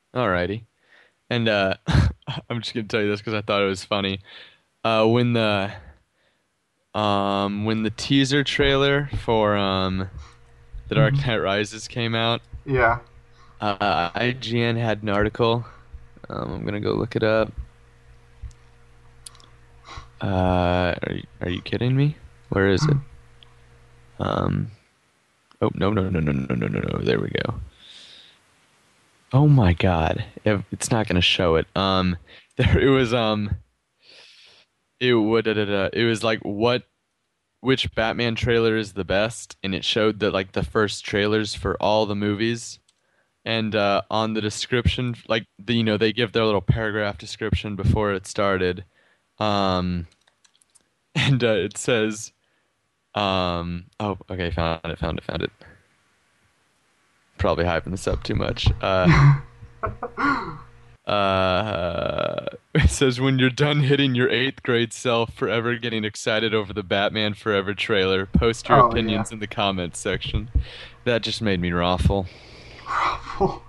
Alrighty. And I'm just gonna tell you this because I thought it was funny. When the teaser trailer for The Dark Hmm. Knight Rises came out, Yeah. IGN had an article. I'm gonna go look it up. Are you kidding me? Where is it? Um, oh no no no no no no no no. There we go. Oh my God, it's not gonna show it. There it was. It was like which Batman trailer is the best, and it showed the first trailers for all the movies. And on the description, they give their little paragraph description before it started. Um, and it says, oh, okay, found it. Probably hyping this up too much. It says when you're done hitting your eighth grade self forever getting excited over the Batman Forever trailer, post your Oh yeah. opinions in the comments section. That just made me raffle.